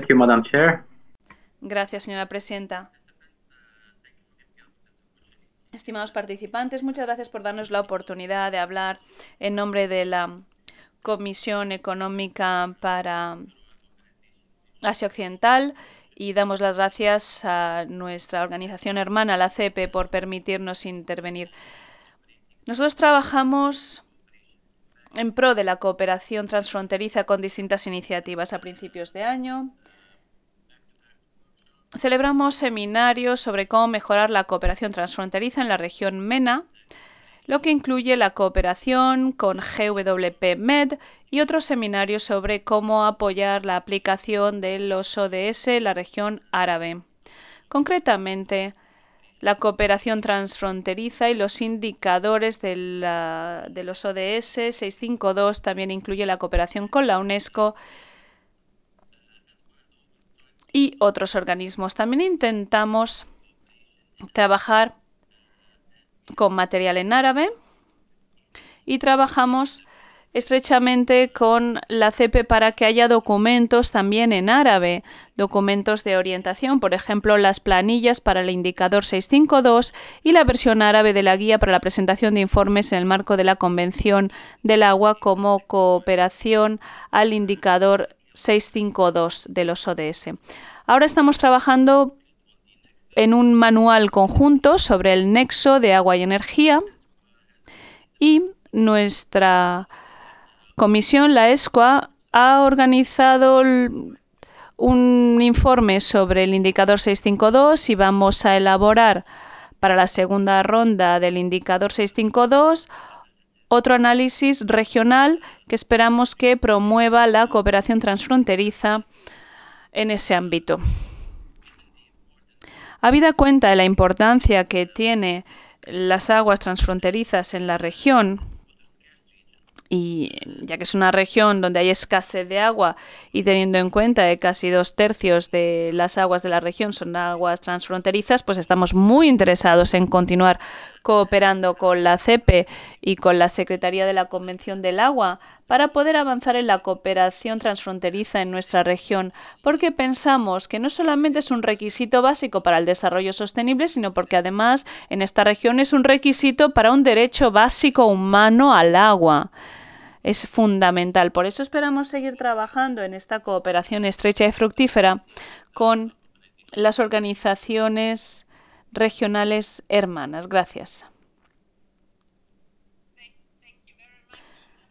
Thank you, Madam Chair. Gracias, señora presidenta. Estimados participantes, muchas gracias por darnos la oportunidad de hablar en nombre de la Comisión Económica para Asia Occidental y damos las gracias a nuestra organización hermana, la CEPE, por permitirnos intervenir. Nosotros trabajamos en pro de la cooperación transfronteriza con distintas iniciativas. A principios de año celebramos seminarios sobre cómo mejorar la cooperación transfronteriza en la región MENA, lo que incluye la cooperación con GWP Med y otros seminarios sobre cómo apoyar la aplicación de los ODS en la región árabe. Concretamente, la cooperación transfronteriza y los indicadores de los ODS 652 también incluye la cooperación con la UNESCO y otros organismos. También intentamos trabajar con material en árabe y trabajamos estrechamente con la CEPE para que haya documentos también en árabe, documentos de orientación, por ejemplo, las planillas para el indicador 652 y la versión árabe de la guía para la presentación de informes en el marco de la Convención del Agua como cooperación al indicador 652 de los ODS. Ahora estamos trabajando en un manual conjunto sobre el nexo de agua y energía y nuestra comisión, la ESCOA, ha organizado un informe sobre el indicador 652 y vamos a elaborar para la segunda ronda del indicador 652 otro análisis regional que esperamos que promueva la cooperación transfronteriza en ese ámbito. Habida cuenta de la importancia que tiene las aguas transfronterizas en la región, y ya que es una región donde hay escasez de agua y teniendo en cuenta que casi 2/3 de las aguas de la región son aguas transfronterizas, pues estamos muy interesados en continuar cooperando con la CEPE y con la Secretaría de la Convención del Agua para poder avanzar en la cooperación transfronteriza en nuestra región, porque pensamos que no solamente es un requisito básico para el desarrollo sostenible, sino porque además en esta región es un requisito para un derecho básico humano al agua. Es fundamental. Por eso esperamos seguir trabajando en esta cooperación estrecha y fructífera con las organizaciones regionales hermanas. Gracias.